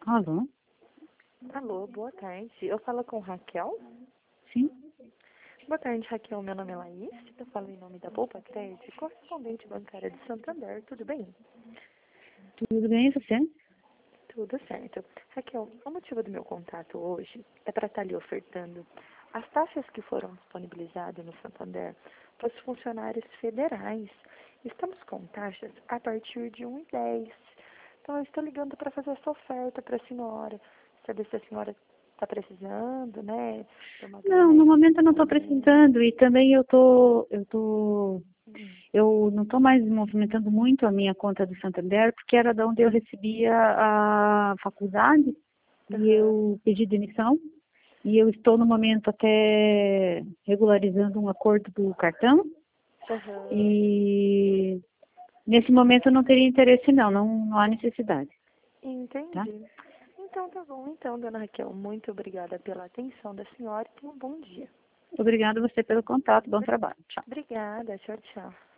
Alô? Alô, boa tarde. Eu falo com Raquel? Sim? Boa tarde, Raquel. Meu nome é Laís. Eu falo em nome da Poupa Crédito, correspondente bancária de Santander. Tudo bem? Tudo bem, e você? Tudo certo. Raquel, o motivo do meu contato hoje é para estar lhe ofertando as taxas que foram disponibilizadas no Santander para os funcionários federais. Estamos com taxas a partir de 1,10. Então, eu estou ligando para fazer essa oferta para a senhora. Saber se a senhora está precisando, né? De uma Não, no breve momento eu não estou momento. precisando e também eu não estou mais movimentando muito a minha conta do Santander, porque era de onde eu recebia a faculdade e Aham, eu pedi demissão e eu estou no momento até regularizando um acordo do cartão aham. e nesse momento eu não teria interesse não há necessidade, tá? Entendi. Então, tá bom. Então, dona Raquel, muito obrigada pela atenção da senhora e tenha um bom dia. Obrigada a você pelo contato, bom trabalho, tchau. Obrigada. Tchau, tchau.